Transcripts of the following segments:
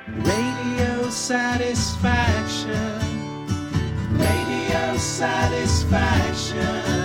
Radio Satisfaction. Radio Satisfaction.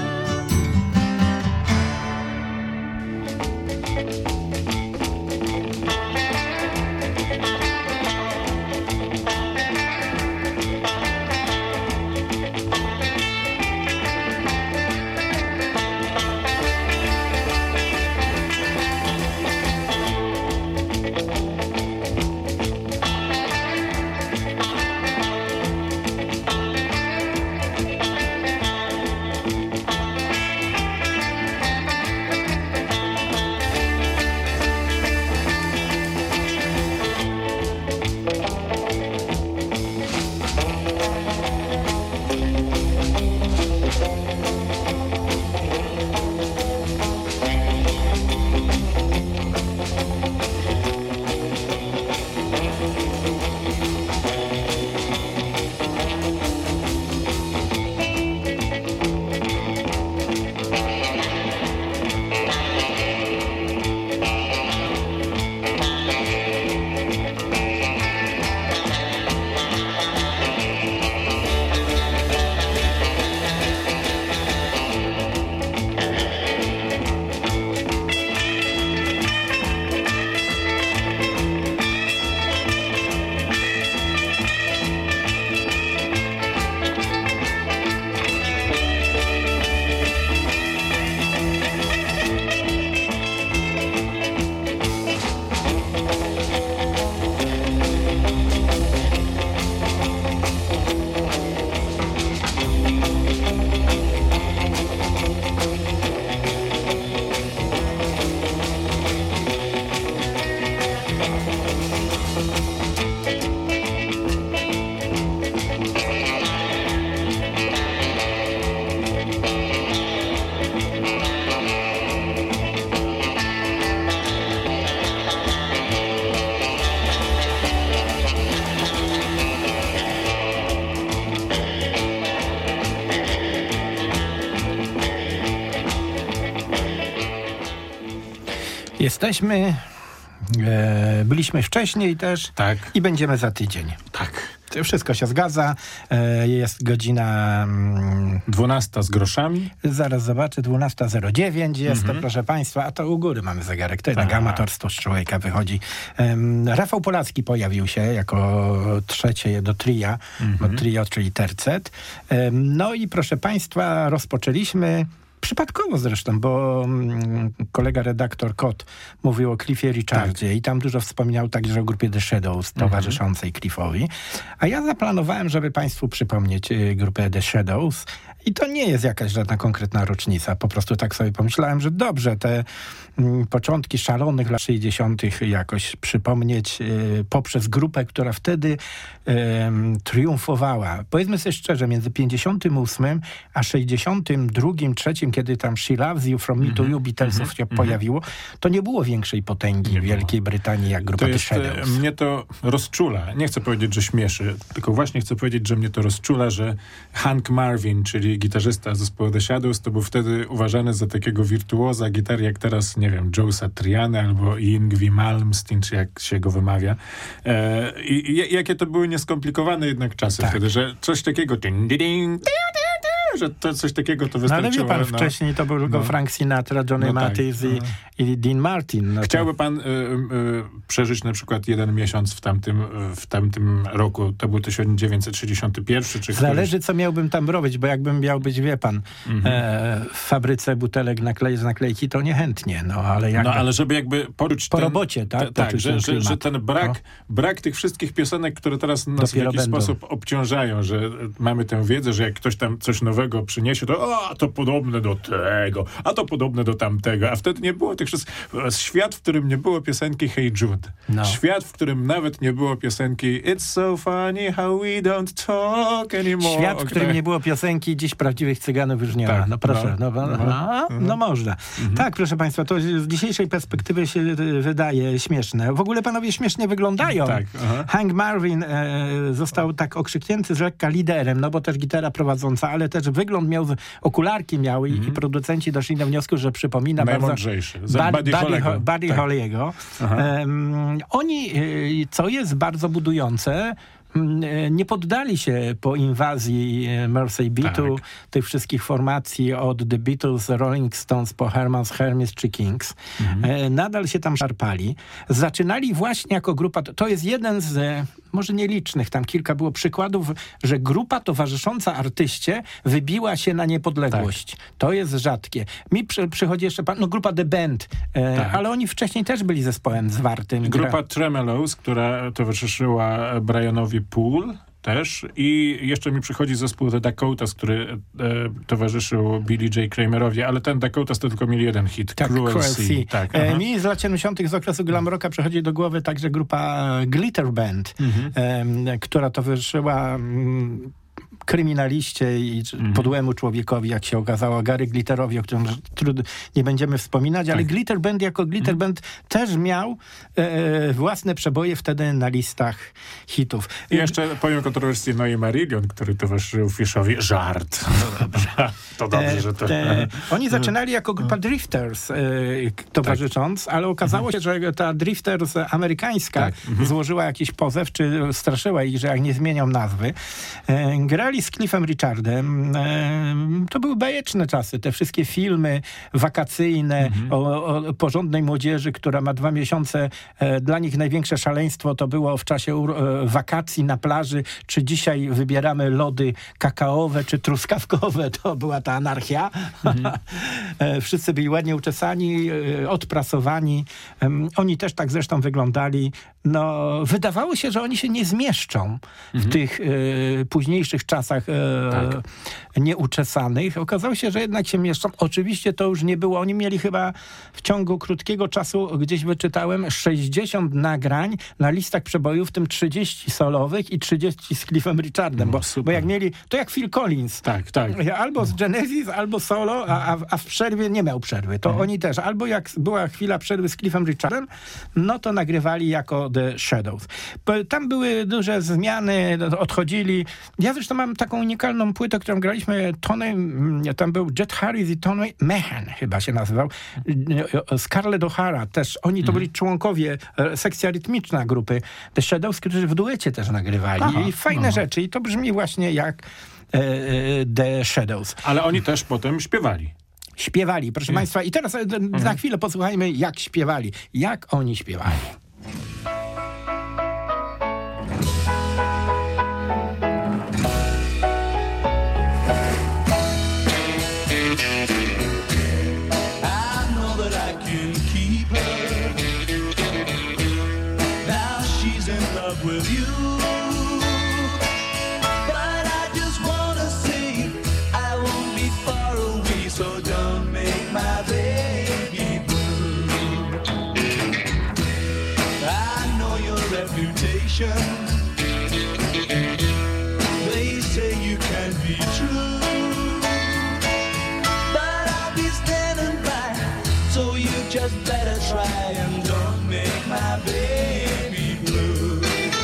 Jesteśmy, byliśmy wcześniej też tak. I będziemy za tydzień. Tak. Wszystko się zgadza. Jest godzina 12 z groszami. Zaraz zobaczę, 12:09 jest to, proszę Państwa, a to u góry mamy zegarek. To jednak amatorstwo z człowieka wychodzi. Rafał Polacki pojawił się jako trzecie do tria, bo trio, czyli tercet. No i proszę Państwa, rozpoczęliśmy przypadkowo zresztą, bo kolega redaktor Kot mówił o Cliffie Richardzie i tam dużo wspominał także o grupie The Shadows towarzyszącej Cliffowi. A ja zaplanowałem, żeby Państwu przypomnieć grupę The Shadows. I to nie jest jakaś żadna konkretna rocznica. Po prostu tak sobie pomyślałem, że dobrze te początki szalonych lat 60. jakoś przypomnieć poprzez grupę, która wtedy triumfowała. Powiedzmy sobie szczerze, między 58 a 62, 3, kiedy tam She Loves You, From Me to You Beatlesów się pojawiło, to nie było większej potęgi w Wielkiej Brytanii jak grupa The Shadows. Mnie to rozczula. Nie chcę powiedzieć, że śmieszy, tylko właśnie chcę powiedzieć, że mnie to rozczula, że Hank Marvin, czyli gitarzysta zespołu The Shadows, to był wtedy uważany za takiego wirtuoza gitary, jak teraz, nie wiem, Joe Satriani albo Yngwie Malmsteen, czy jak się go wymawia. I jakie to były nieskomplikowane jednak czasy wtedy, że coś takiego że to coś takiego to wystarczyło. No ale wie pan, wcześniej to był tylko Frank Sinatra, Johnny Mathis i Dean Martin. Chciałby pan przeżyć na przykład jeden miesiąc w tamtym roku? To był 1961? Czy zależy, co miałbym tam robić, bo jakbym miał być, wie pan, w fabryce butelek z naklejki, to niechętnie. Ale żeby jakby poruć po robocie, tak? Że ten brak tych wszystkich piosenek, które teraz nas dopiero w jakiś sposób obciążają, że mamy tę wiedzę, że jak ktoś tam coś nowego przyniesie, to podobne do tego, a to podobne do tamtego, a wtedy nie było tych wszystkich. Świat, w którym nie było piosenki Hey Jude. No. Świat, w którym nawet nie było piosenki It's so funny how we don't talk anymore. Świat, w którym nie było piosenki Dziś prawdziwych Cyganów już nie ma. Tak, no proszę. No można. Tak, proszę państwa, to z dzisiejszej perspektywy się wydaje śmieszne. W ogóle panowie śmiesznie wyglądają. Tak, Hank Marvin został tak okrzyknięty z lekka liderem, no bo też gitara prowadząca, ale też wygląd miał, okularki miał i producenci doszli do wniosku, że przypomina najmądrzejszy. Buddy Holly'ego. Oni, co jest bardzo budujące, nie poddali się po inwazji Mersey Beatu, tych wszystkich formacji od The Beatles, Rolling Stones po Herman's Hermits czy Kings. Nadal się tam szarpali. Zaczynali właśnie jako grupa, to jest jeden z może nielicznych, tam kilka było przykładów, że grupa towarzysząca artyście wybiła się na niepodległość. To jest rzadkie. Mi przychodzi jeszcze grupa The Band, ale oni wcześniej też byli zespołem zwartym. Grupa Tremeloes, która towarzyszyła Brianowi Poole też i jeszcze mi przychodzi zespół The Dakotas, który towarzyszył Billy J. Kramerowi, ale ten Dakotas to tylko mieli jeden hit, Cruel Sea. Mi z lat 70. z okresu glam rocka przychodzi do głowy także grupa Glitter Band, która towarzyszyła kryminaliście i podłemu człowiekowi, jak się okazało, Gary Glitterowi, o którym nie będziemy wspominać, ale Glitter Band jako Glitter Band też miał własne przeboje wtedy na listach hitów. I jeszcze powiem kontrowersję Noe Marillion, który towarzyszył Fishowi. Żart. To dobrze, że to... Oni zaczynali jako grupa Drifters towarzysząc, ale okazało się, że ta Drifters amerykańska złożyła jakiś pozew, czy straszyła ich, że jak nie zmienią nazwy. Grali z Cliffem Richardem. To były bajeczne czasy. Te wszystkie filmy wakacyjne o porządnej młodzieży, która ma 2 miesiące. Dla nich największe szaleństwo to było w czasie wakacji na plaży, czy dzisiaj wybieramy lody kakaowe, czy truskawkowe. To była ta anarchia. Wszyscy byli ładnie uczesani, odprasowani. Oni też tak zresztą wyglądali. No, wydawało się, że oni się nie zmieszczą w tych późniejszych czasach nieuczesanych. Okazało się, że jednak się mieszczą. Oczywiście to już nie było. Oni mieli chyba w ciągu krótkiego czasu, gdzieś wyczytałem, 60 nagrań na listach przebojów, w tym 30 solowych i 30 z Cliffem Richardem. Bo jak mieli, to jak Phil Collins. Tak. Albo z Genesis, albo solo, a w przerwie nie miał przerwy. To oni też. Albo jak była chwila przerwy z Cliffem Richardem, no to nagrywali jako The Shadows. Tam były duże zmiany, odchodzili. Ja zresztą mam taką unikalną płytę, którą graliśmy, tam był Jet Harris i Tony Meehan chyba się nazywał, Scarlett O'Hara też. Oni to byli członkowie, sekcja rytmiczna grupy The Shadows, którzy w duecie też nagrywali. I fajne rzeczy. I to brzmi właśnie jak The Shadows. Ale oni też potem śpiewali. Śpiewali, proszę Państwa. I teraz na chwilę posłuchajmy, jak śpiewali. Jak oni śpiewali. With you, but I just wanna say I won't be far away, so don't make my baby blue. I know your reputation, they say you can't be true, but I'll be standing by, so you just better try and don't make my baby blue.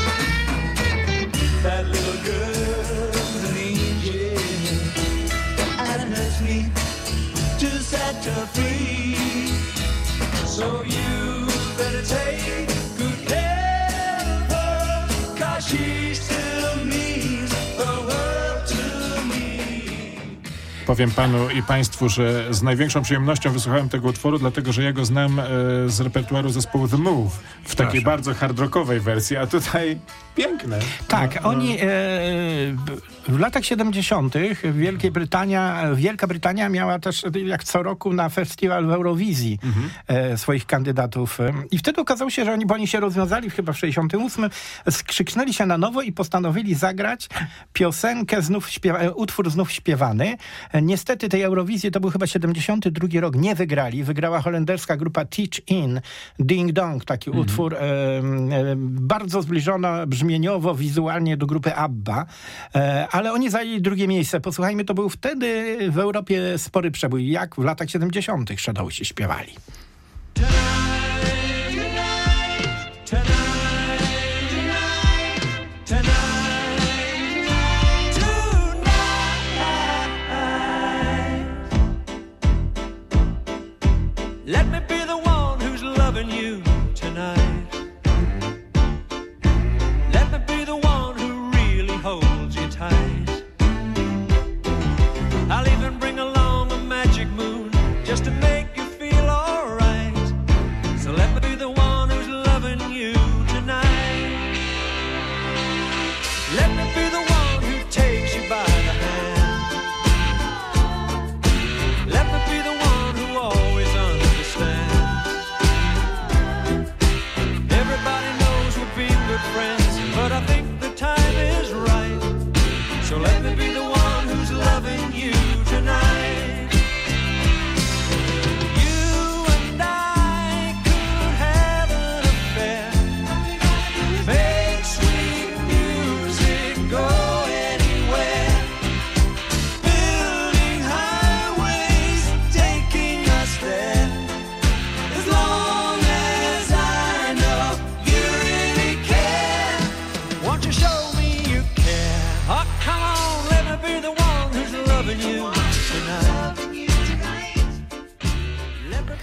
That little girl's an angel, and it hurts me to set her free. So you better take good care of her, 'cause she still means the world to me. Powiem panu i państwu, że z największą przyjemnością wysłuchałem tego utworu, dlatego że ja go znam z repertuaru zespołu The Move w takiej bardzo hard rockowej wersji, a tutaj piękne. Tak, oni w latach 70. Wielka Brytania miała też jak co roku na festiwal w Eurowizji swoich kandydatów. I wtedy okazało się, że oni się rozwiązali chyba w 68. Skrzyknęli się na nowo i postanowili zagrać piosenkę utwór znów śpiewany. Niestety tej Eurowizji, to był chyba 72 rok, nie wygrali. Wygrała holenderska grupa Teach In, Ding Dong, taki utwór bardzo zbliżona brzmieniowo, wizualnie do grupy ABBA, ale oni zajęli drugie miejsce. Posłuchajmy, to był wtedy w Europie spory przebój, jak w latach 70. Shadowsi śpiewali.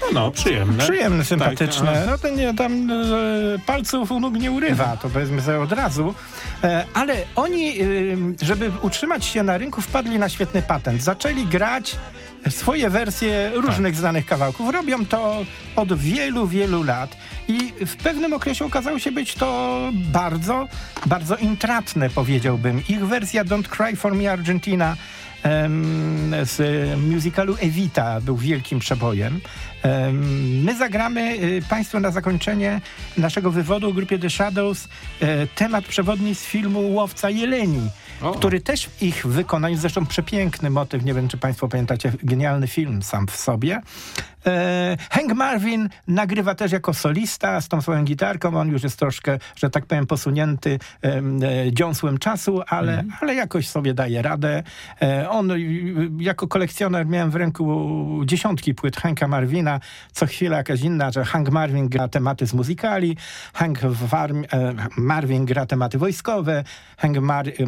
No, przyjemne. Przyjemne, sympatyczne. Tak, no to nie, tam palców u nóg nie urywa, to powiedzmy sobie od razu. Ale oni, żeby utrzymać się na rynku, wpadli na świetny patent. Zaczęli grać swoje wersje różnych znanych kawałków. Robią to od wielu, wielu lat i w pewnym okresie okazało się być to bardzo, bardzo intratne, powiedziałbym. Ich wersja Don't Cry for Me Argentina z musicalu Evita był wielkim przebojem. My zagramy Państwu na zakończenie naszego wywodu o grupie The Shadows temat przewodni z filmu Łowca Jeleni, który też w ich wykonaniu, zresztą przepiękny motyw, nie wiem czy Państwo pamiętacie, genialny film sam w sobie. Hank Marvin nagrywa też jako solista z tą swoją gitarką, on już jest troszkę, że tak powiem, posunięty dziąsłem czasu, ale jakoś sobie daje radę. On jako kolekcjoner miałem w ręku dziesiątki płyt Hanka Marvina, co chwila jakaś inna, że Hank Marvin gra tematy z muzykali, Hank Marvin gra tematy wojskowe, Hank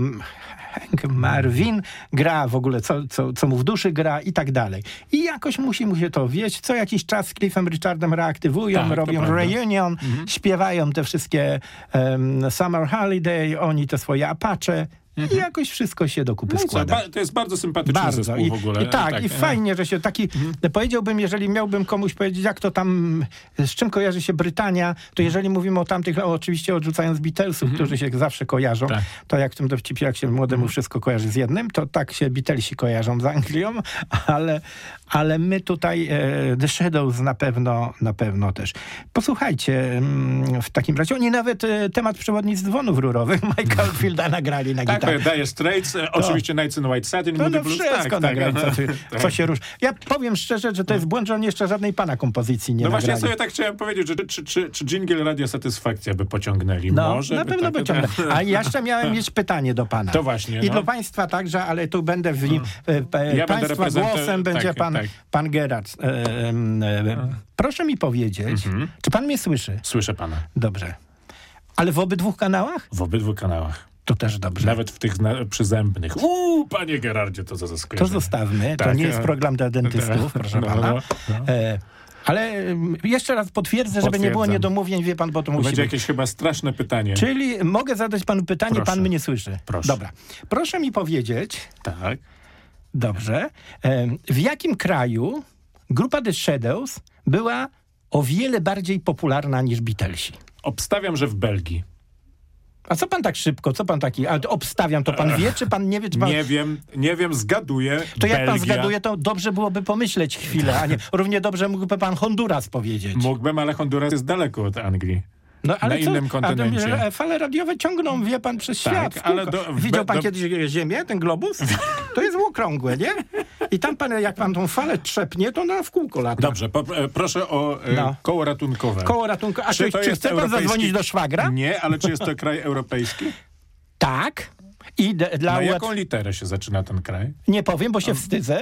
Marvin gra w ogóle, co mu w duszy gra i tak dalej. I jakoś musi mu się to wieść. Co jakiś czas z Cliffem Richardem reaktywują, robią reunion, śpiewają te wszystkie Summer Holiday, oni te swoje Apache. I jakoś wszystko się do kupy składa. To jest bardzo sympatyczny zespół w ogóle. I fajnie, że się taki... Powiedziałbym, jeżeli miałbym komuś powiedzieć, jak to tam, z czym kojarzy się Brytania, to jeżeli mówimy o tamtych, oczywiście odrzucając Beatlesów, którzy się zawsze kojarzą, to jak w tym dowcipie, jak się młodemu wszystko kojarzy z jednym, to tak się Beatlesi kojarzą z Anglią, ale my tutaj The Shadows na pewno też. Posłuchajcie, w takim razie oni nawet temat przewodni z dzwonów rurowych Michael Fielda nagrali na gitarze. Dire Straits, oczywiście Nights in White Satin, Moody Blues. Wszystko nagrali, co się rusz. Ja powiem szczerze, że to jest błąd, że oni jeszcze żadnej pana kompozycji nie nagrali. No właśnie, sobie tak chciałem powiedzieć, że czy dżingiel Radio Satysfakcja by pociągnęli? No, może na pewno pociągnęli. A jeszcze miałem mieć pytanie do pana. To właśnie. I do państwa także, ale tu będę w nim. Państwa głosem będzie pan Gerard. Proszę mi powiedzieć, czy pan mnie słyszy? Słyszę pana. Dobrze. Ale w obydwu kanałach? W obydwu kanałach. To też dobrze. Nawet w tych przyzębnych. Panie Gerardzie, to za skojarzenie. To zostawmy. To nie jest program dla dentystów, proszę pana. Ale jeszcze raz potwierdzę, żeby nie było niedomówień, wie pan, bo to musi będzie być. Jakieś chyba straszne pytanie. Czyli mogę zadać panu pytanie, proszę. Pan mnie słyszy. Proszę. Dobra. Proszę mi powiedzieć... Tak. Dobrze. W jakim kraju grupa The Shadows była o wiele bardziej popularna niż Beatlesi? Obstawiam, że w Belgii. A co pan tak szybko? Co pan taki? Ale obstawiam, to pan wie, czy pan nie wie? Czy pan... Nie wiem, zgaduję. To jak pan zgaduje, to dobrze byłoby pomyśleć chwilę, a nie równie dobrze mógłby pan Honduras powiedzieć. Mógłbym, ale Honduras jest daleko od Anglii. No, ale na innym kontynencie. Fale radiowe ciągną, wie pan, przez świat. Ale widział pan kiedyś Ziemię, ten globus? To jest okrągłe, nie? I tam pan, jak pan tą falę trzepnie, to ona w kółko lata. Dobrze, proszę o koło ratunkowe. Koło ratunkowe. A czy chce pan zadzwonić do szwagra? Nie, ale czy jest to kraj europejski? Tak. I na jaką literę się zaczyna ten kraj? Nie powiem, bo się wstydzę.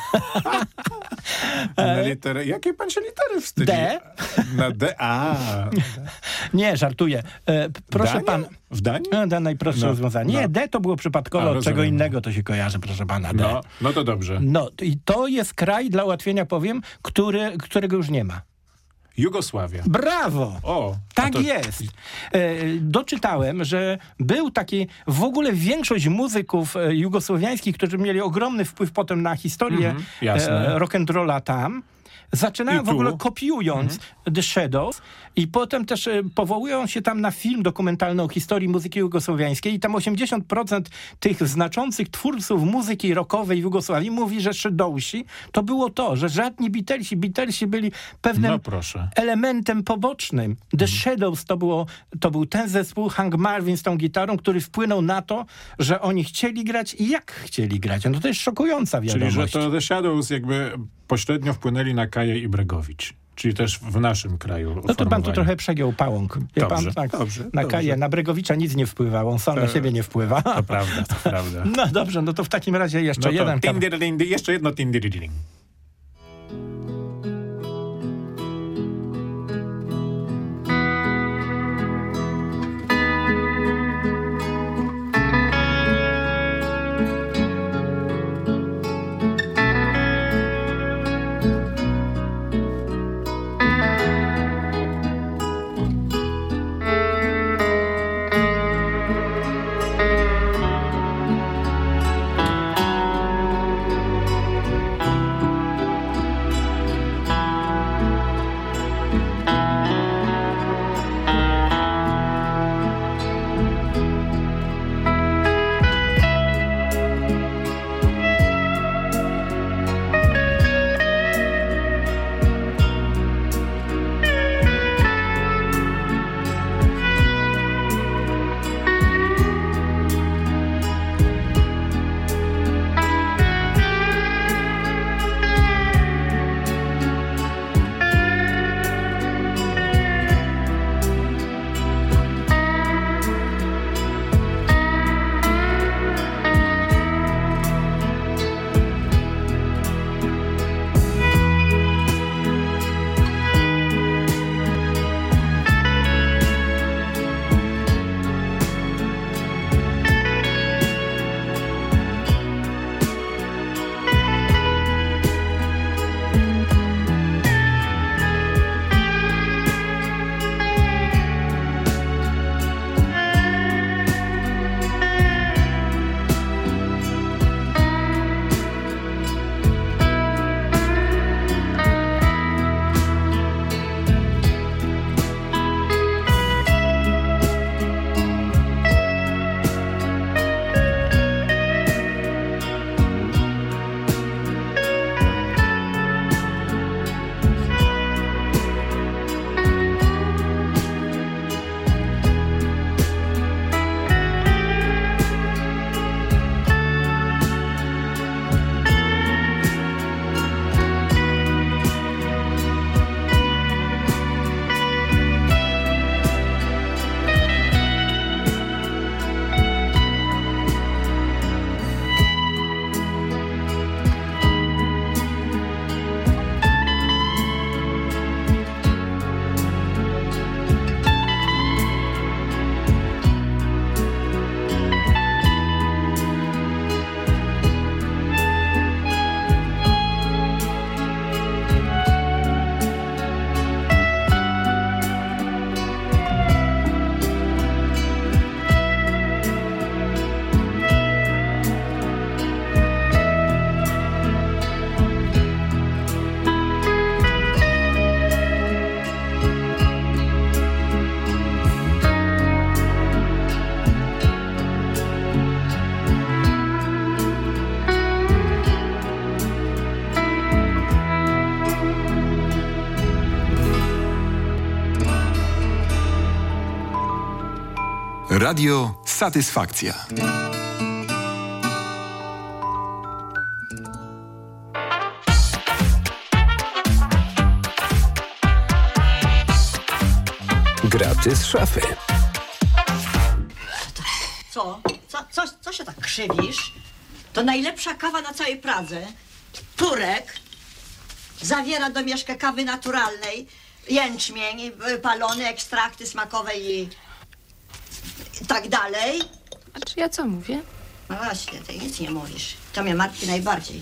Na literę? Jakiej pan się litery wstydzi? D. Na D? Nie, żartuję. Proszę Dania? pan. W Danii? No, najprostsze rozwiązanie. Nie, D to było przypadkowo, od czego innego to się kojarzy, proszę pana. D. No to dobrze. No i to jest kraj, dla ułatwienia powiem, którego już nie ma. Jugosławia. Brawo! Tak jest. Doczytałem, że był taki, w ogóle większość muzyków jugosłowiańskich, którzy mieli ogromny wpływ potem na historię rock'n'rolla tam, zaczynają w ogóle kopiując The Shadows i potem też powołują się tam na film dokumentalny o historii muzyki jugosłowiańskiej i tam 80% tych znaczących twórców muzyki rockowej w Jugosławii mówi, że Shadowsi to było to, że żadni Beatlesi byli pewnym elementem pobocznym. The Shadows to był ten zespół, Hank Marvin z tą gitarą, który wpłynął na to, że oni chcieli grać i jak chcieli grać. No to jest szokująca wiadomość. Czyli, że to The Shadows jakby pośrednio wpłynęli na Kaję i Bregowicz. Czyli też w naszym kraju. No to pan tu trochę przegiął pałąk. Dobrze, pan, dobrze. Na Kaję, na Bregowicza nic nie wpływał. On sam na siebie nie wpływa. To prawda, to prawda. No dobrze, no to w takim razie jeszcze jeden. Jeszcze jedno tindiriding. Radio Satysfakcja. Graty z szafy. Co się tak krzywisz? To najlepsza kawa na całej Pradze. Turek zawiera domieszkę kawy naturalnej, jęczmień, palony, ekstrakty smakowe i tak dalej. A czy ja co mówię? No właśnie, ty nic nie mówisz. To mnie martwi najbardziej.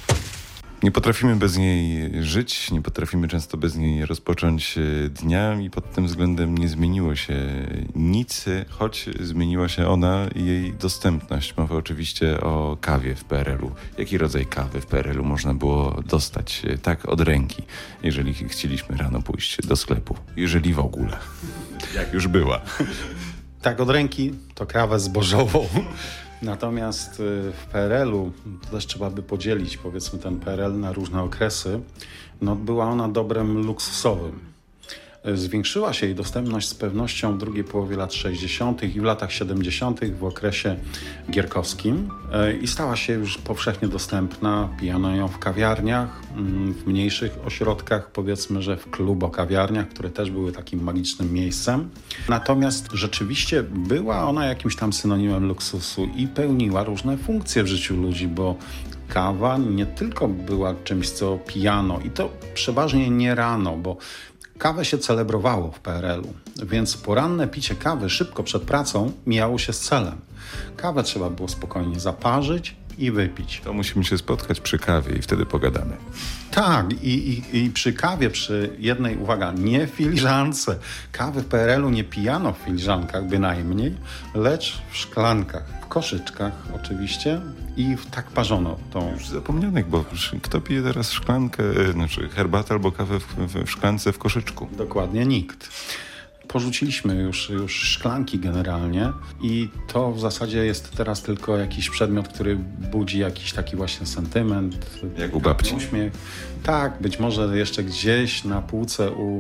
Nie potrafimy bez niej żyć, nie potrafimy często bez niej rozpocząć dnia i pod tym względem nie zmieniło się nic, choć zmieniła się ona i jej dostępność. Mowa oczywiście o kawie w PRL-u. Jaki rodzaj kawy w PRL-u można było dostać tak od ręki, jeżeli chcieliśmy rano pójść do sklepu? Jeżeli w ogóle. Jak już była. Tak od ręki to kawę zbożową. Natomiast w PRL-u, to też trzeba by podzielić powiedzmy ten PRL na różne okresy, no była ona dobrem luksusowym. Zwiększyła się jej dostępność z pewnością w drugiej połowie lat 60. i w latach 70. w okresie gierkowskim i stała się już powszechnie dostępna. Pijano ją w kawiarniach, w mniejszych ośrodkach, powiedzmy, że w klubo-kawiarniach, które też były takim magicznym miejscem. Natomiast rzeczywiście była ona jakimś tam synonimem luksusu i pełniła różne funkcje w życiu ludzi, bo kawa nie tylko była czymś, co pijano i to przeważnie nie rano, bo kawę się celebrowało w PRL-u, więc poranne picie kawy szybko przed pracą mijało się z celem. Kawę trzeba było spokojnie zaparzyć i wypić. To musimy się spotkać przy kawie i wtedy pogadamy. Tak, i przy kawie, przy jednej, uwaga, nie filiżance. Kawy w PRL-u nie pijano w filiżankach bynajmniej, lecz w szklankach, w koszyczkach oczywiście i tak parzono tą. Już zapomnianych, bo kto pije teraz szklankę, znaczy herbatę albo kawę w szklance w koszyczku? Dokładnie nikt. Porzuciliśmy już szklanki generalnie i to w zasadzie jest teraz tylko jakiś przedmiot, który budzi jakiś taki właśnie sentyment. Jak u babci. Uśmiech. Tak, być może jeszcze gdzieś na półce u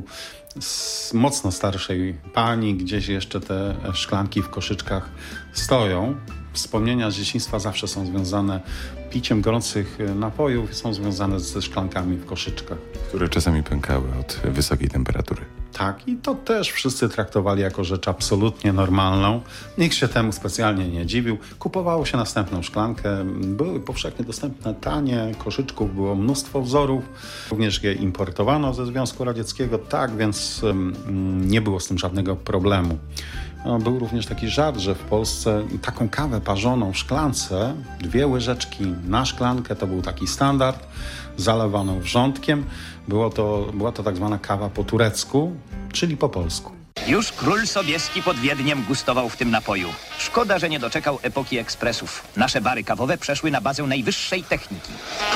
mocno starszej pani, gdzieś jeszcze te szklanki w koszyczkach stoją. Wspomnienia z dzieciństwa zawsze są związane piciem gorących napojów, są związane ze szklankami w koszyczkach. Które czasami pękały od wysokiej temperatury. Tak, i to też wszyscy traktowali jako rzecz absolutnie normalną. Nikt się temu specjalnie nie dziwił. Kupowało się następną szklankę. Były powszechnie dostępne tanie koszyczków, było mnóstwo wzorów. Również je importowano ze Związku Radzieckiego, tak, więc nie było z tym żadnego problemu. Był również taki żart, że w Polsce taką kawę parzoną w szklance, 2 łyżeczki na szklankę, to był taki standard, zalewaną wrzątkiem. Była to tak zwana kawa po turecku, czyli po polsku. Już król Sobieski pod Wiedniem gustował w tym napoju. Szkoda, że nie doczekał epoki ekspresów. Nasze bary kawowe przeszły na bazę najwyższej techniki.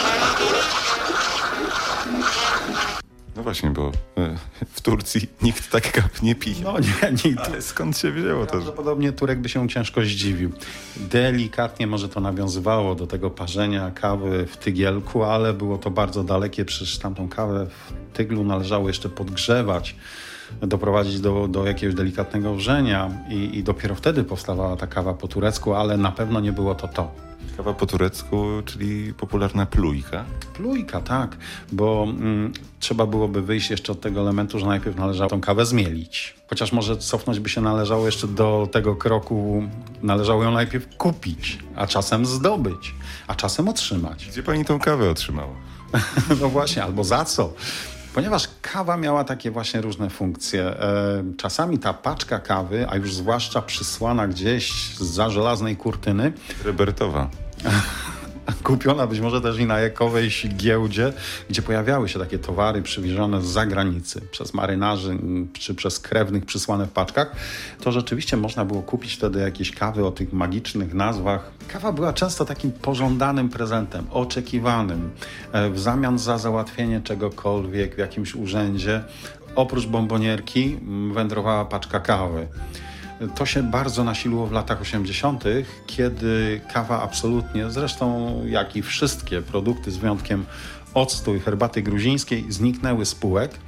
No właśnie, bo w Turcji nikt tak kaw nie pije. No nie, nikt. Ale skąd się wzięło to? Prawdopodobnie Turek by się ciężko zdziwił. Delikatnie może to nawiązywało do tego parzenia kawy w tygielku, ale było to bardzo dalekie. Przecież tamtą kawę w tyglu należało jeszcze podgrzewać, doprowadzić do jakiegoś delikatnego wrzenia i dopiero wtedy powstawała ta kawa po turecku, ale na pewno nie było to. Kawa po turecku, czyli popularna plujka. Plujka, tak, bo trzeba byłoby wyjść jeszcze od tego elementu, że najpierw należało tą kawę zmielić. Chociaż może cofnąć by się należało jeszcze do tego kroku, należało ją najpierw kupić, a czasem zdobyć, a czasem otrzymać. Gdzie pani tą kawę otrzymała? No właśnie, albo za co? Ponieważ kawa miała takie właśnie różne funkcje. Czasami ta paczka kawy, a już zwłaszcza przysłana gdzieś zza żelaznej kurtyny, Robertowa. kupiona być może też i na jakowej giełdzie, gdzie pojawiały się takie towary przywiezione z zagranicy przez marynarzy czy przez krewnych przysłane w paczkach, to rzeczywiście można było kupić wtedy jakieś kawy o tych magicznych nazwach. Kawa była często takim pożądanym prezentem, oczekiwanym, w zamian za załatwienie czegokolwiek w jakimś urzędzie. Oprócz bombonierki wędrowała paczka kawy. To się bardzo nasiliło w latach 80., kiedy kawa absolutnie, zresztą jak i wszystkie produkty z wyjątkiem octu i herbaty gruzińskiej, zniknęły z półek.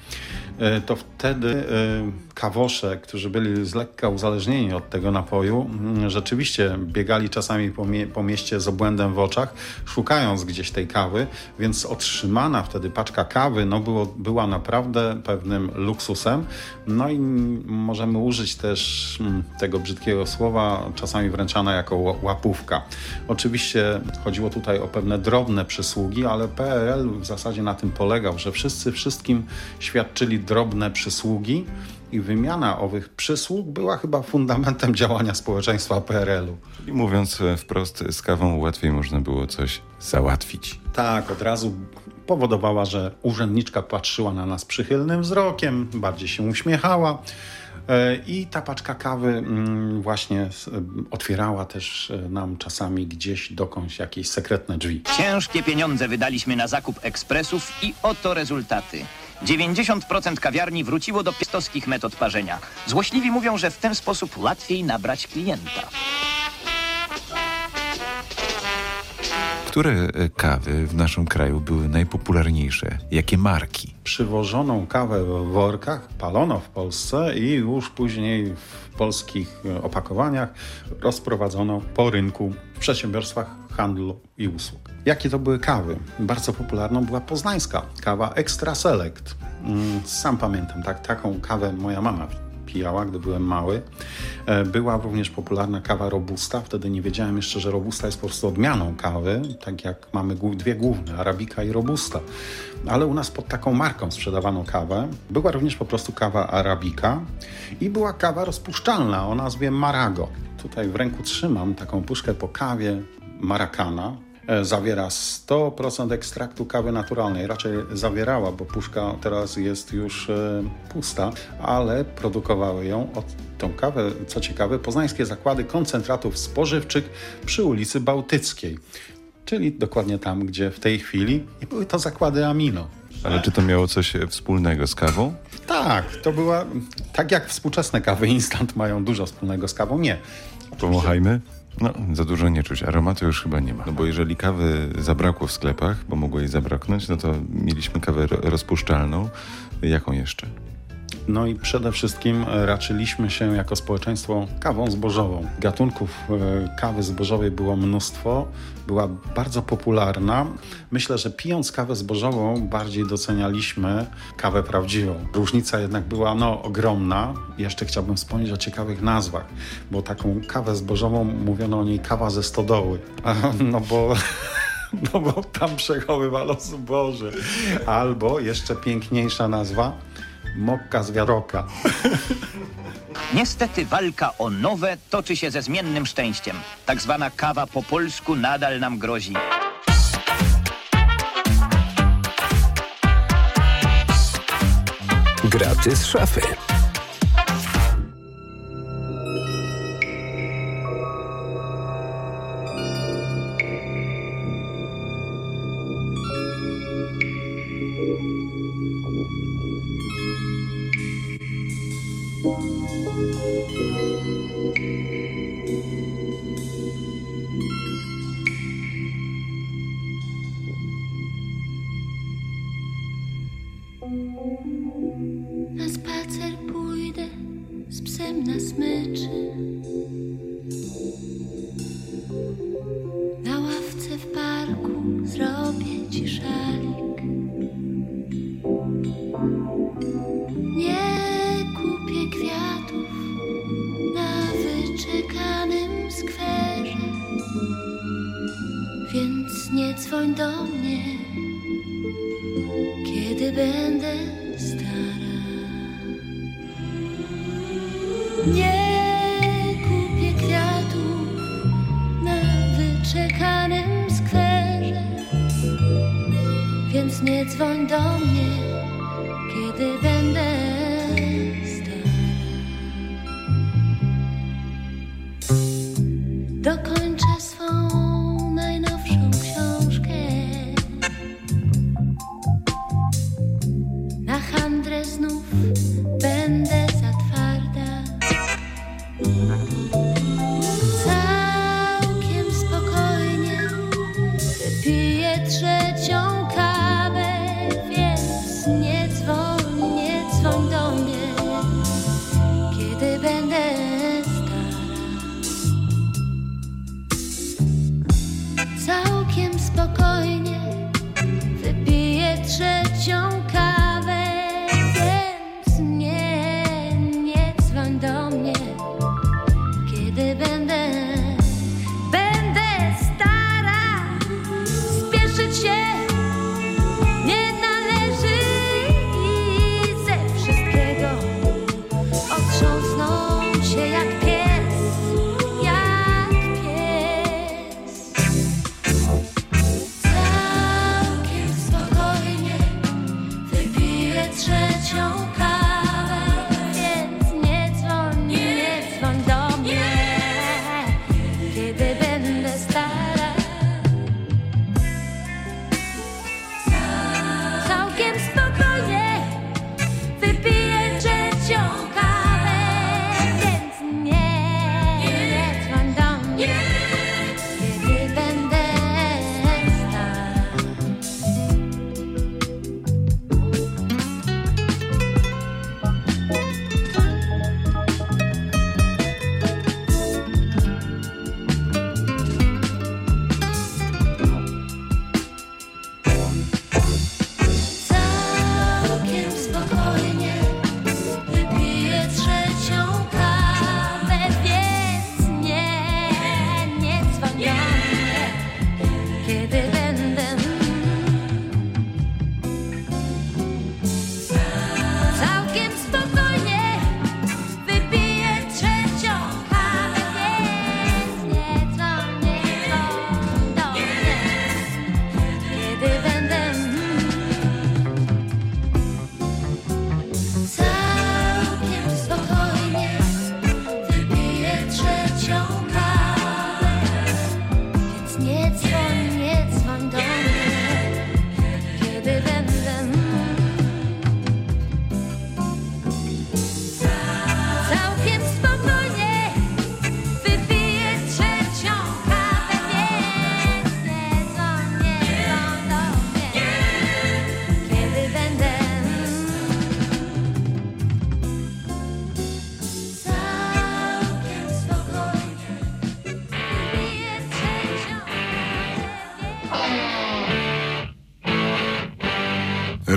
to wtedy kawosze, którzy byli z lekka uzależnieni od tego napoju, rzeczywiście biegali czasami po mieście z obłędem w oczach, szukając gdzieś tej kawy, więc otrzymana wtedy paczka kawy była naprawdę pewnym luksusem. No i możemy użyć też tego brzydkiego słowa, czasami wręczana jako łapówka. Oczywiście chodziło tutaj o pewne drobne przysługi, ale PRL w zasadzie na tym polegał, że wszyscy wszystkim świadczyli drobne przysługi i wymiana owych przysług była chyba fundamentem działania społeczeństwa PRL-u. Czyli mówiąc wprost, z kawą łatwiej można było coś załatwić. Tak, od razu powodowała, że urzędniczka patrzyła na nas przychylnym wzrokiem, bardziej się uśmiechała. I ta paczka kawy właśnie otwierała też nam czasami gdzieś dokądś jakieś sekretne drzwi. Ciężkie pieniądze wydaliśmy na zakup ekspresów i oto rezultaty. 90% kawiarni wróciło do pistowskich metod parzenia. Złośliwi mówią, że w ten sposób łatwiej nabrać klienta. Które kawy w naszym kraju były najpopularniejsze? Jakie marki? Przywożoną kawę w workach palono w Polsce i już później w polskich opakowaniach rozprowadzono po rynku w przedsiębiorstwach handlu i usług. Jakie to były kawy? Bardzo popularną była poznańska kawa Extra Select. Sam pamiętam, taką kawę moja mama pijała, gdy byłem mały. Była również popularna kawa Robusta. Wtedy nie wiedziałem jeszcze, że Robusta jest po prostu odmianą kawy, tak jak mamy dwie główne, Arabika i Robusta. Ale u nas pod taką marką sprzedawano kawę. Była również po prostu kawa Arabika i była kawa rozpuszczalna o nazwie Marago. Tutaj w ręku trzymam taką puszkę po kawie Maracana. Zawiera 100% ekstraktu kawy naturalnej. Raczej zawierała, bo puszka teraz jest już pusta, ale produkowały ją tą kawę, co ciekawe, poznańskie zakłady koncentratów spożywczych przy ulicy Bałtyckiej, czyli dokładnie tam, gdzie w tej chwili były to zakłady Amino. Ale czy to miało coś wspólnego z kawą? Tak, to była, tak jak współczesne kawy instant mają dużo wspólnego z kawą, nie. Pomachajmy. No, za dużo nie czuć. Aromatu już chyba nie ma. No bo jeżeli kawy zabrakło w sklepach, bo mogło jej zabraknąć, no to mieliśmy kawę rozpuszczalną. Jaką jeszcze? No i przede wszystkim raczyliśmy się jako społeczeństwo kawą zbożową. Gatunków kawy zbożowej było mnóstwo, była bardzo popularna. Myślę, że pijąc kawę zbożową bardziej docenialiśmy kawę prawdziwą. Różnica jednak była ogromna. Jeszcze chciałbym wspomnieć o ciekawych nazwach, bo taką kawę zbożową mówiono o niej kawa ze stodoły. No bo tam przechowywano zboże. Albo jeszcze piękniejsza nazwa, mokka z wiaroka. Niestety walka o nowe toczy się ze zmiennym szczęściem. Tak zwana kawa po polsku nadal nam grozi. Graty z szafy. Na spacer pójdę z psem na smyczy. Na ławce w parku zrobię ci szalik. Nie kupię kwiatów na wyczekanym skwerze, więc nie dzwoń do mnie, kiedy będę stara. Nie kupię kwiatów na wyczekanym skwerze, więc nie dzwoń do mnie, kiedy będę stara. Dokończę swą najnowszą książkę. Na handrę znów będę za twarda. Całkiem spokojnie wypiję trzecią kawę, więc nie dzwoń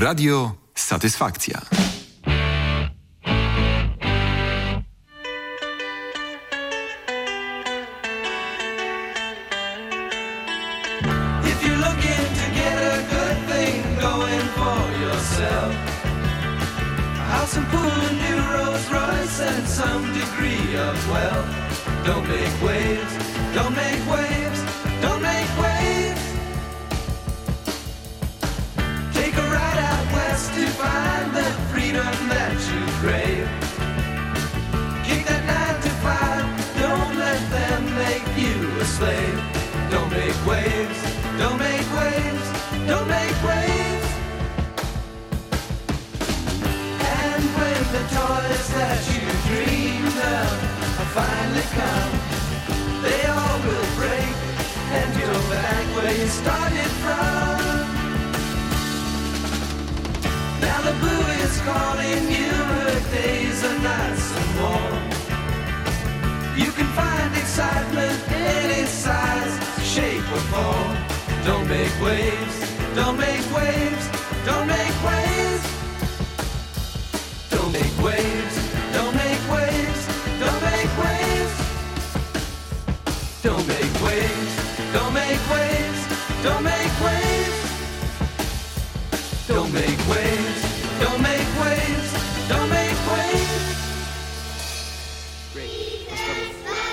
Radio Satysfakcja. Some pool and new Rolls Royce and some degree of wealth. Don't make waves, don't make waves, don't make waves. Take a ride out west to find the freedom that you crave. Kick that 9 to 5, don't let them make you a slave. Don't make waves, don't make waves, don't make waves. The toys that you dreamed of finally come. They all will break, and you're back where you started from. Now the blue is calling you, her days are nice and warm. You can find excitement any size, shape or form. Don't make waves, don't make waves, don't make waves. Don't make waves, don't make waves, don't make waves. Don't make waves, don't make waves, don't make waves. Don't make waves, don't make waves, don't make waves. Great. Let's go.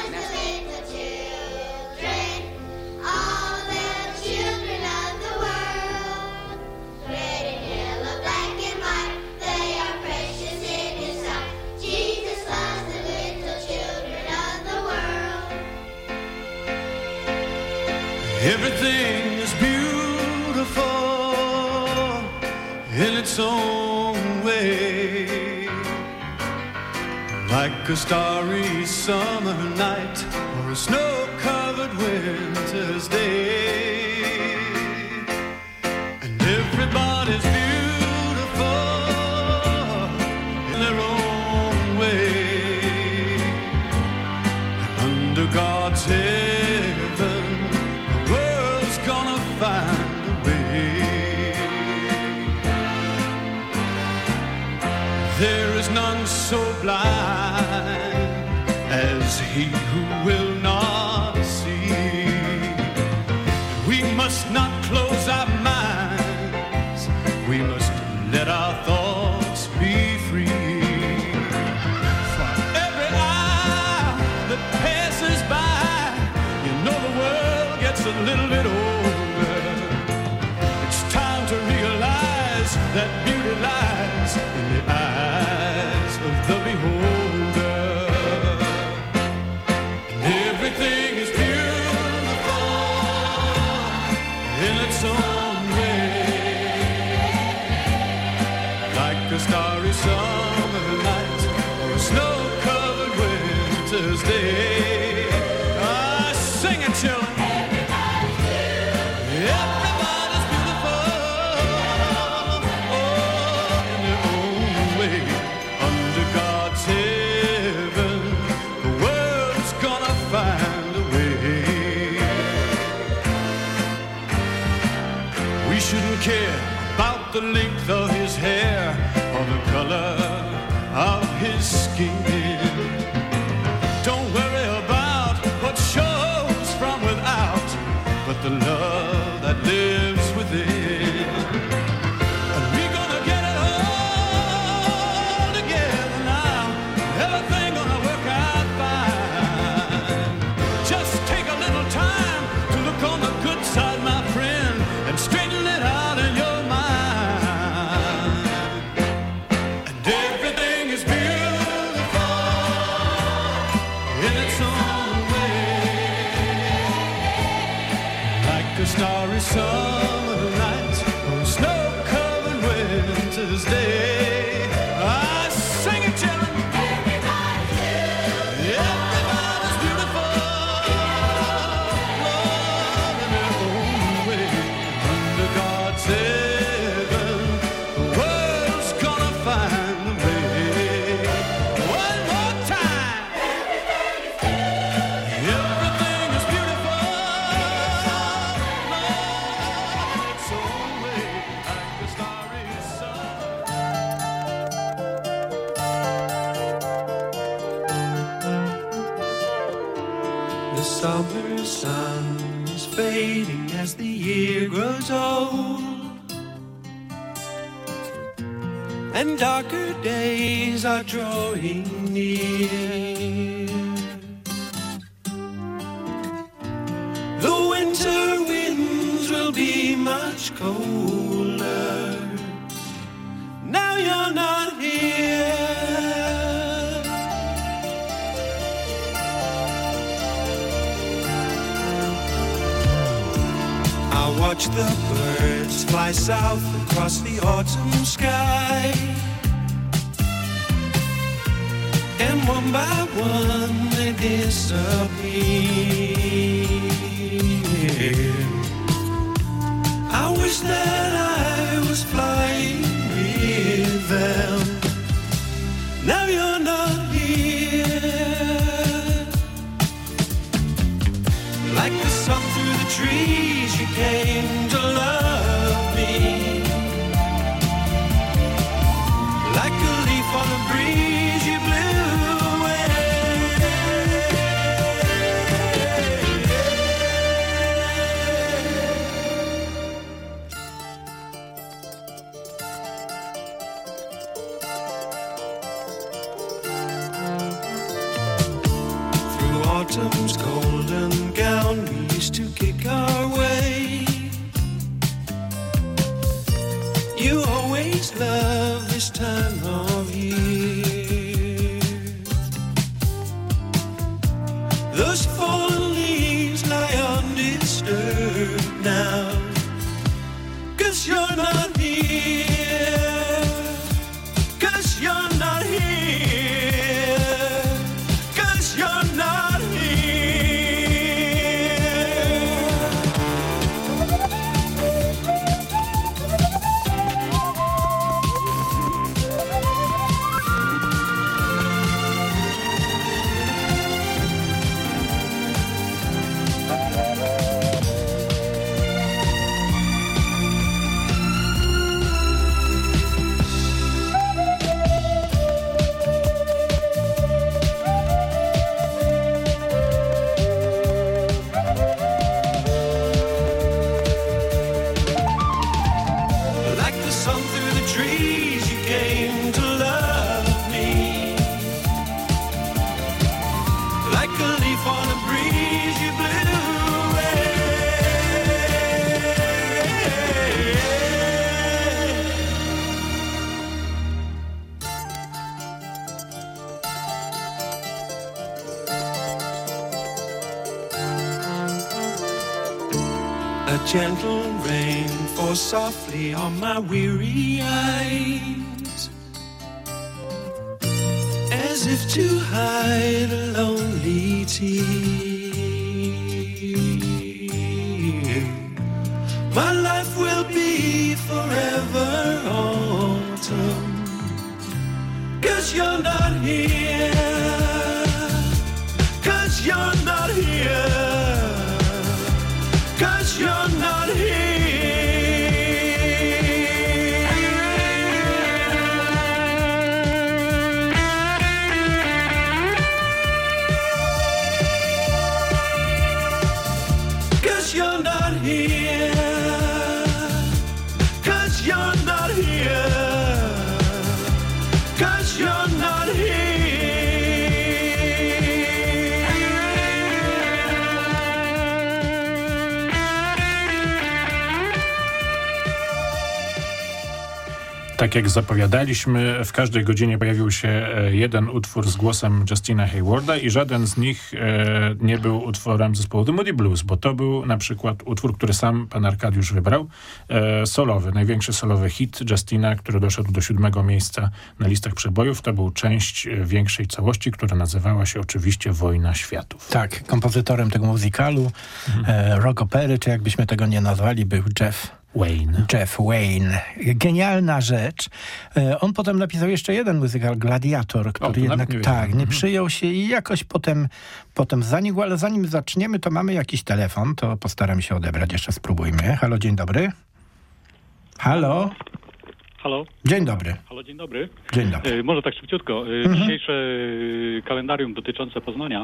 All the children of the world, red and yellow, black and white, they are precious in His sight. Jesus loves the little children of the world. Everything is beautiful in its own way, like a starry summer night or a snow-covered winter's day. And everybody's beautiful in their own way. Under God's heaven, the world's gonna find a way. There is none so blind as he who will not see. We must not close our minds, we must let our thoughts be free. For every hour that passes by, you know the world gets a little bit older. It's time to realize that beauty lies in the eyes of the beholder. And everything is beautiful in its own way, like a starry summer night or a snow-covered winter's day. Ah, sing it, children. Everybody's beautiful, oh, in their own way. Under God's heaven, the world's gonna find a way. We shouldn't care about the length of his hair or the color of his skin. Don't worry about what shows from without, but the love that lives within. And we're gonna get it all together now. Everything gonna work out fine. Just take a little time to look on the good side, my friend, and straighten it out in your mind. And everything is beautiful in its own way, like a starry summer night or a snow-covered winter's day. I sing it, children. Everybody's beautiful, Lord, in their own way. Under God's heaven, the world's gonna find a way. One more time. Everything is beautiful, Lord, summer sun is fading as the year grows old, and darker days are drawing near. The winter winds will be much colder. Now you're not here. I watch the birds fly south across the autumn sky, and one by one they disappear. I wish that I was flying with them. Now you're not here. Like the sun through the trees, you came to love me. Like a leaf on a breeze, you blew away. Through autumn's golden gown, we used to kick our way. You always love this time of year. Those fallen leaves lie undisturbed now, 'cause you're not here. 'Cause you're not here. 'Cause you're not like the sun through the trees, you came to love me. Like a leaf on a breeze, you blew away. A gentle rain falls softly on my weary eyes, as if to hide a lonely tear. My life will be forever autumn, 'cause you're not here. 'Cause you're not here. 'Cause you're not here. Cause you're not here. 'Cause you're not here. 'Cause you're not here. Tak jak zapowiadaliśmy, w każdej godzinie pojawił się jeden utwór z głosem Justina Haywarda i żaden z nich nie był utworem zespołu The Moody Blues, bo to był na przykład utwór, który sam pan Arkadiusz wybrał. Solowy, największy solowy hit Justina, który doszedł do 7. miejsca na listach przebojów. To był część większej całości, która nazywała się oczywiście Wojna Światów. Tak, kompozytorem tego muzykalu, rock opery, czy jakbyśmy tego nie nazwali, był Jeff Wayne. Genialna rzecz. On potem napisał jeszcze jeden muzykal, Gladiator, który jednak nie przyjął się i jakoś potem zanikł, ale zanim zaczniemy, to mamy jakiś telefon, to postaram się odebrać, jeszcze spróbujmy. Halo, dzień dobry. Halo? Halo? Dzień dobry. Halo, dzień dobry. Dzień dobry. Może tak szybciutko. Dzisiejsze kalendarium dotyczące Poznania.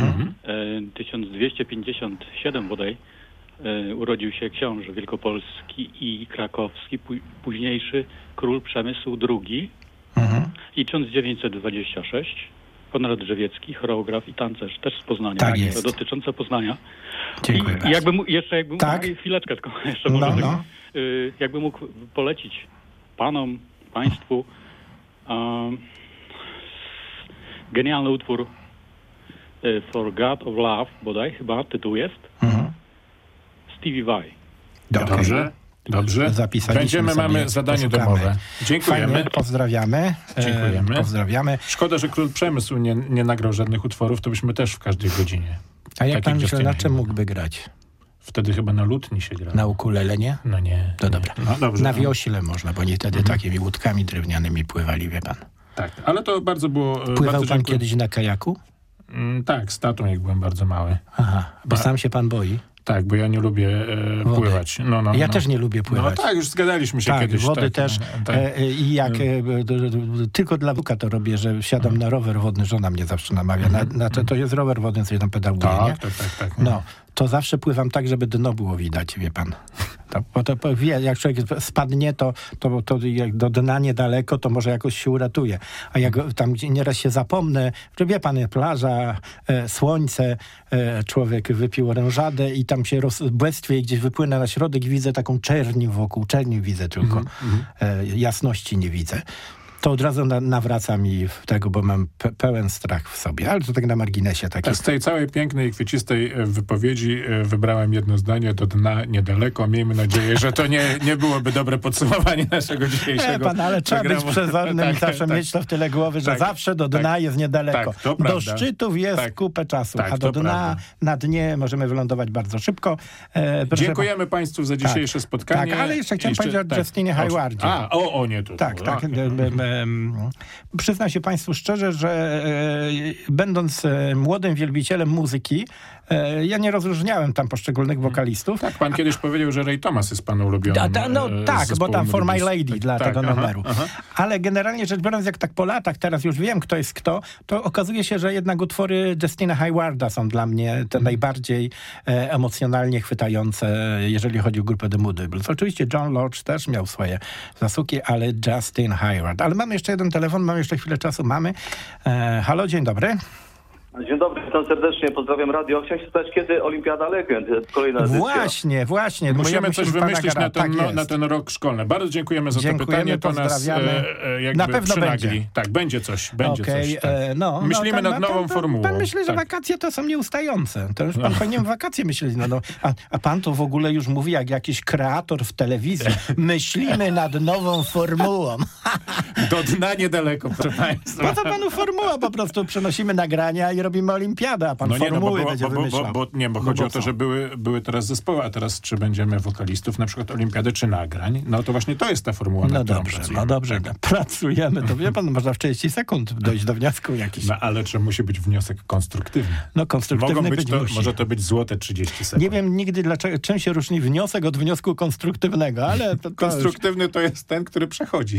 1257 bodaj urodził się książę wielkopolski i krakowski, późniejszy król Przemysł II. I 1926 Konrad Drzewiecki, choreograf i tancerz, też z Poznania. Tak jest. Dotyczące Poznania. Dziękuję I jakby mógł, chwileczkę tylko, jeszcze może jakby mógł polecić panom, państwu genialny utwór For God of Love, bodaj, chyba tytuł jest. Stevie Vai. Dobrze. Mamy zadanie domowe. Dziękujemy. Fajnie, pozdrawiamy. Pozdrawiamy. Szkoda, że Król Przemysł nie nagrał żadnych utworów, to byśmy też w każdej godzinie. A jak pan myśli, na czym mógłby grać? Wtedy chyba na lutni się gra. Na ukulele, nie? No nie. To dobra. No, dobrze, na wiośle można, bo nie wtedy takimi łódkami drewnianymi pływali, wie pan. Tak, ale to bardzo było... Pływał pan kiedyś na kajaku? Tak, z tatą, jak byłem bardzo mały. Aha, bo sam się pan boi? Tak, bo ja nie lubię pływać. Ja też nie lubię pływać. No tak, już zgadaliśmy się kiedyś. Wody też. I jak tylko dla wnuka to robię, że siadam na rower wodny, żona mnie zawsze namawia. To jest rower wodny, co tam pedałuje, nie? Tak. No, to zawsze pływam tak, żeby dno było widać, wie pan. Jak człowiek spadnie, to jak do dna niedaleko, to może jakoś się uratuje. A jak tam nieraz się zapomnę, że wie pan, plaża, słońce, człowiek wypił orężadę i tam się rozbłęstwie i gdzieś wypłynę na środek i widzę taką czerni wokół. Czerni widzę tylko. Jasności nie widzę. To od razu nawraca mi tego, bo mam pełen strach w sobie. Ale to tak na marginesie. Z tej całej pięknej, kwiecistej wypowiedzi wybrałem jedno zdanie, do dna niedaleko. Miejmy nadzieję, że to nie byłoby dobre podsumowanie naszego dzisiejszego ale trzeba być przezornym i zawsze mieć to w tyle głowy, że zawsze do dna jest niedaleko. Do szczytów jest kupę czasu, a do dna, na dnie możemy wylądować bardzo szybko. Dziękujemy Państwu za dzisiejsze spotkanie. Tak, ale jeszcze chciałem powiedzieć o Justinie Haywardzie. Nie tu. Tak. Przyznam się Państwu szczerze, że będąc młodym wielbicielem muzyki, ja nie rozróżniałem tam poszczególnych wokalistów. Tak, pan kiedyś powiedział, że Ray Thomas jest panu ulubionym. Bo tam For My Lady dla tego numeru. Ale generalnie rzecz biorąc, jak tak po latach, teraz już wiem, kto jest kto, to okazuje się, że jednak utwory Justina Haywarda są dla mnie te najbardziej emocjonalnie chwytające, jeżeli chodzi o grupę The Moody Blues. Oczywiście John Lodge też miał swoje zasługi, ale Justin Hayward. Ale mamy jeszcze jeden telefon, mamy jeszcze chwilę czasu. Halo, dzień dobry. Dzień dobry, witam serdecznie, pozdrawiam radio. Chciałem się spytać, kiedy Olimpiada Legend, kolejna edycja? Właśnie. Musimy coś wymyślić na ten rok szkolny. Bardzo dziękujemy za to pytanie, to nas na pewno przynagli. będzie. Tak, będzie coś. Coś tak. Myślimy nad nową formułą. Pan myśli, że wakacje to są nieustające. To już pan powinien wakacje myśleć. A pan to w ogóle już mówi jak jakiś kreator w telewizji. Myślimy nad nową formułą. Do dna niedaleko, proszę państwa. Po co panu formuła? Po prostu przenosimy nagrania i robimy olimpiadę, a pan formuły będzie wymyślał. Bo chodzi o to, że były teraz zespoły, a teraz czy będziemy wokalistów, na przykład olimpiady, czy nagrań. No to właśnie to jest ta formuła, nad którą pracujemy. Dobrze. Pracujemy. To wie pan, można w 30 sekund dojść do wniosku jakiś. Ale czy musi być wniosek konstruktywny? Konstruktywny musi. Może to być złote 30 sekund. Nie wiem nigdy, czym się różni wniosek od wniosku konstruktywnego, ale... Konstruktywny to jest ten, który przechodzi.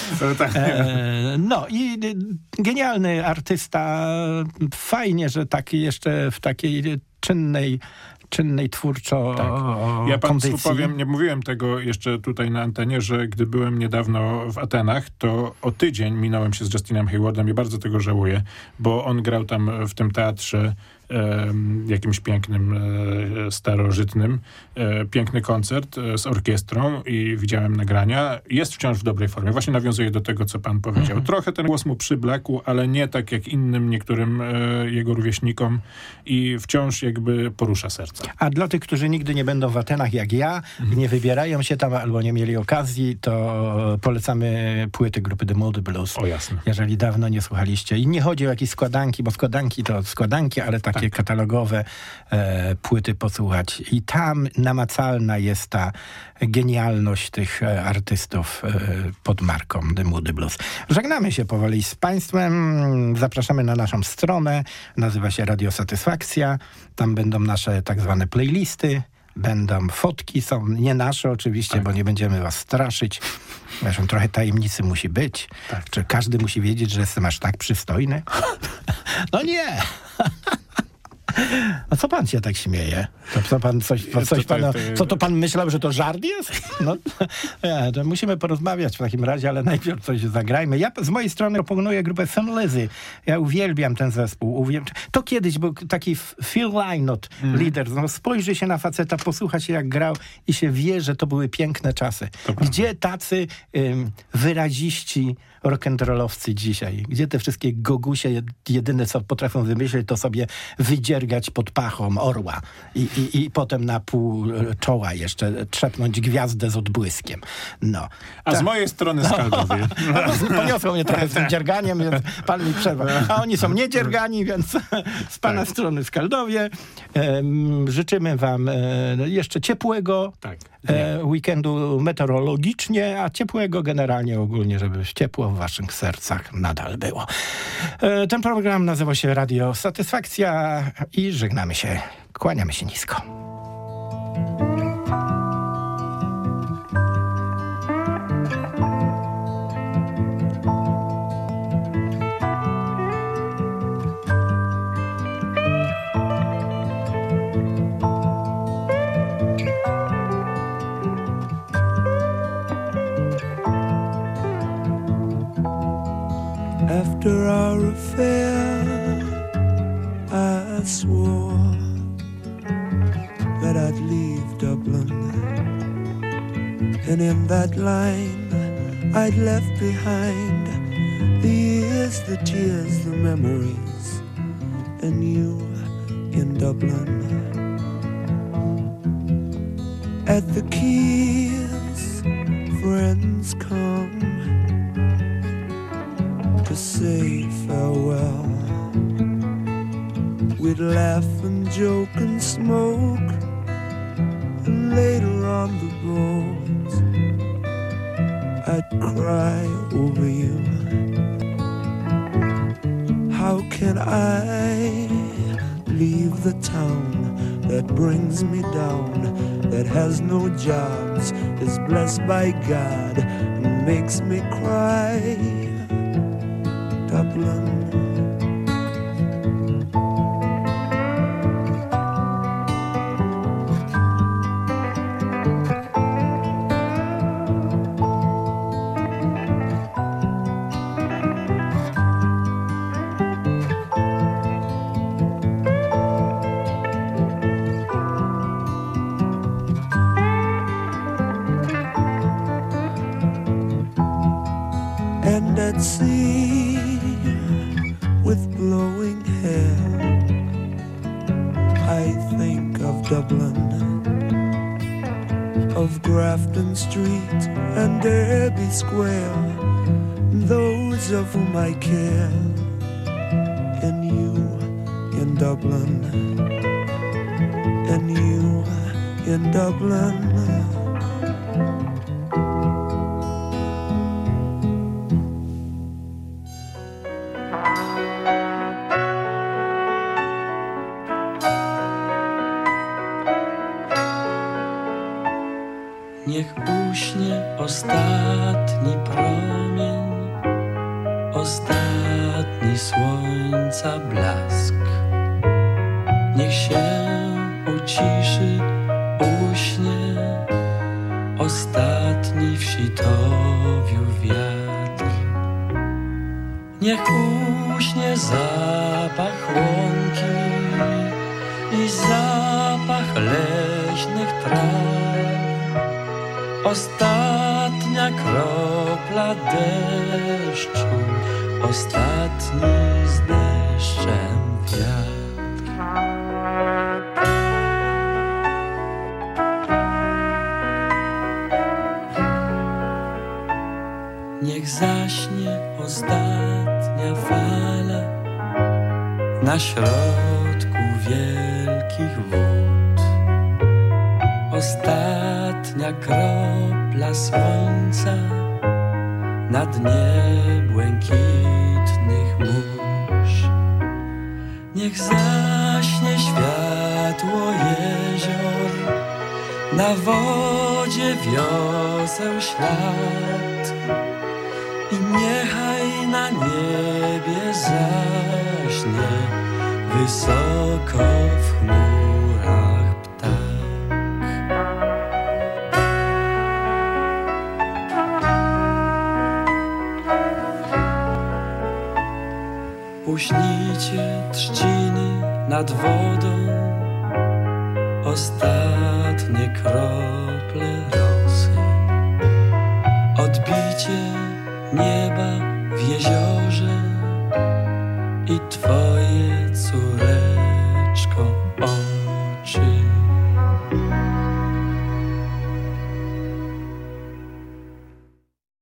I genialny artysta, fajnie, że taki jeszcze w takiej czynnej twórczo Ja kondycji. Państwu powiem, nie mówiłem tego jeszcze tutaj na antenie, że gdy byłem niedawno w Atenach, to o tydzień minąłem się z Justinem Haywardem i bardzo tego żałuję, bo on grał tam w tym teatrze jakimś pięknym, starożytnym, piękny koncert z orkiestrą i widziałem nagrania. Jest wciąż w dobrej formie. Właśnie nawiązuje do tego, co pan powiedział. Trochę ten głos mu przyblakł, ale nie tak jak innym niektórym jego rówieśnikom i wciąż jakby porusza serce. A dla tych, którzy nigdy nie będą w Atenach jak ja, nie wybierają się tam albo nie mieli okazji, to polecamy płyty grupy The Moody Blues. O jasne. Jeżeli dawno nie słuchaliście. I nie chodzi o jakieś składanki, bo składanki to składanki, ale takie katalogowe płyty posłuchać. I tam namacalna jest ta genialność tych artystów pod marką The Moody Blues. Żegnamy się powoli z Państwem. Zapraszamy na naszą stronę. Nazywa się Radio Satysfakcja. Tam będą nasze tak zwane playlisty. będą fotki, są nie nasze oczywiście, bo nie będziemy was straszyć. Zresztą trochę tajemnicy musi być. Czy każdy musi wiedzieć, że jestem aż tak przystojny? No nie! A co pan się tak śmieje? Co to pan myślał, że to żart jest? No, nie, to musimy porozmawiać w takim razie, ale najpierw coś zagrajmy. Ja z mojej strony proponuję grupę Thin Lizzy. Ja uwielbiam ten zespół. To kiedyś był taki Phil Lynott, lider. No, spojrzy się na faceta, posłucha się jak grał i się wie, że to były piękne czasy. Gdzie tacy wyraziści rock'n'rollowcy dzisiaj? Gdzie te wszystkie gogusie jedyne co potrafią wymyślić, to sobie wydziergać pod pachą orła i potem na pół czoła jeszcze trzepnąć gwiazdę z odbłyskiem. No. A z mojej strony Skaldowie. Poniosło mnie trochę z tym dzierganiem, więc pan mi przerwał. A oni są niedziergani, więc z pana strony Skaldowie. Życzymy wam jeszcze ciepłego weekendu meteorologicznie, a ciepłego generalnie ogólnie, żeby ciepło w waszych sercach nadal było. Ten program nazywa się Radio Satysfakcja i żegnamy się. Kłaniamy się nisko. After our affair, I swore that I'd leave Dublin, and in that line I'd left behind the years, the tears, the memories, and you in Dublin. At the Keys, friends come to say farewell. We'd laugh and joke and smoke, and later on the boat I'd cry over you. How can I leave the town that brings me down, that has no jobs, is blessed by God and makes me cry? Dublin. And at sea, with blowing hair, I think of Dublin, of Grafton Street and Derby Square, those of whom I care, and you in Dublin, and you in Dublin. Niech uśnie ostatni promień, ostatni słońca blask. Niech się uciszy, uśnie ostatni w sitowiu wiatr. Niech uśnie zapach łąki i zapach leśnych traw. Ostatnia kropla deszczu, ostatni z deszczem wiatr. Niech zaśnie ostatnia fala na środku wielkich wód. Ostatnia kropla słońca na dnie błękitnych mórz. Niech zaśnie światło jezior na wodzie wioseł ślad i niechaj na niebie zaśnie wysoko w chmurach ptak. Puśnijcie trzciny nad wodą, ostatnie krople rosy, odbicie nieba w jeziorze.